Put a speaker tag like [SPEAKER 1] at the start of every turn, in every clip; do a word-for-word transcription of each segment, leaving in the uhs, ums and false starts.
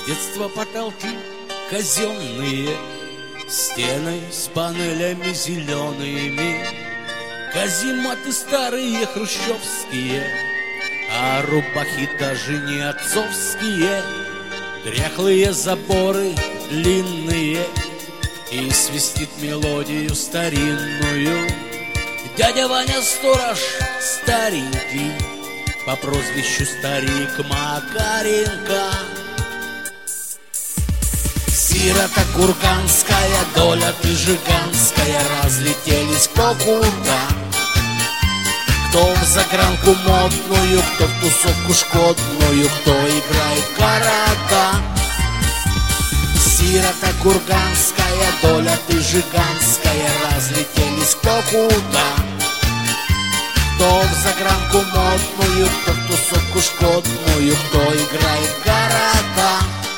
[SPEAKER 1] С детства потолки казенные, стены с панелями зелеными, казематы старые хрущевские, а рубахи даже не отцовские. Дряхлые заборы длинные, и свистит мелодию старинную дядя Ваня сторож старенький, по прозвищу Старик Макаренко. Сирота курганская, доля ты жиганская, разлетелись кто куда. Кто в загранку модную, кто в тусовку шкодную, кто играет в города. Сирота курганская, доля ты жиганская, разлетелись кто куда. Кто в загранку модную, кто в тусовку шкодную, кто играет в города.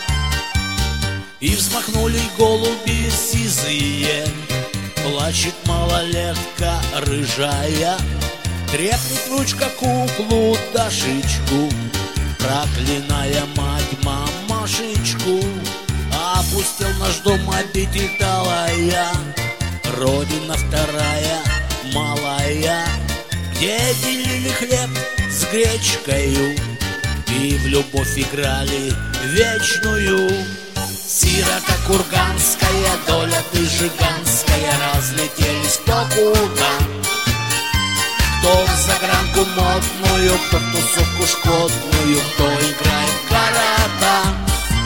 [SPEAKER 1] И взмахнули голуби сизые, плачет малолетка рыжая, трепнет ручка куклу Дашечку, проклиная мать мамашечку. Опустил наш дом обитель талая, родина вторая, малая, где делили хлеб с гречкою и в любовь играли вечную. Сирота курганская, доля ты жиганская, разлетелись кто куда. Кто в загранку модную, кто в тусовку шкодную, кто играет в города.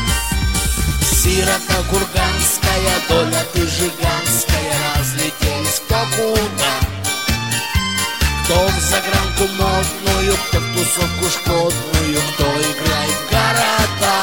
[SPEAKER 1] Сирота курганская, доля ты жиганская, разлетелись кто куда. Кто в загранку модную, кто в тусовку шкодную, кто играет в города.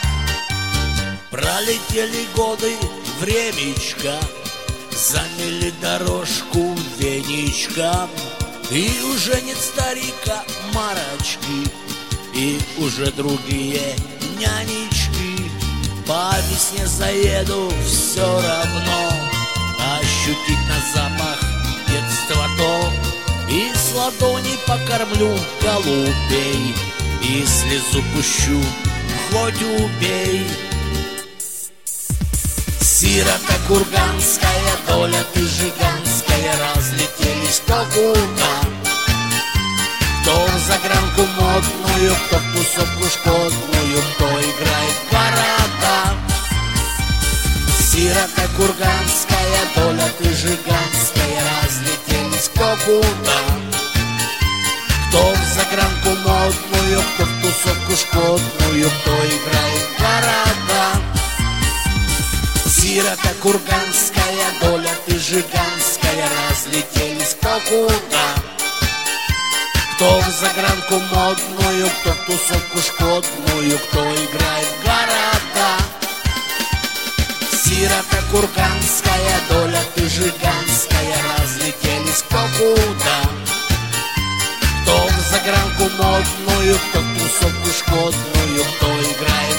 [SPEAKER 1] Пролетели годы, времечко, замели дорожку веничком, и уже нет старика Марочки, и уже другие нянечки. По весне заеду все равно, ощутить на запах детства то, и с ладони покормлю голубей, и слезу пущу, хоть убей. Сирота курганская, доля ты жиганская, разлетелись кто куда. Кто в загранку модную, кто в тусовку шкодную, кто играет в города. Сирота курганская, доля ты жиганская, разлетелись кто куда. Кто в загранку модную, кто в тусовку шкодную, кто играет в города. Сирота курганская, доля ты жиганская, разлетелись кто куда. Кто в загранку модную, кто в тусовку шкодную, кто играет в города. Сирота курганская, доля ты жиганская, разлетелись кто куда. Кто в загранку модную, кто в тусовку шкодную, кто играет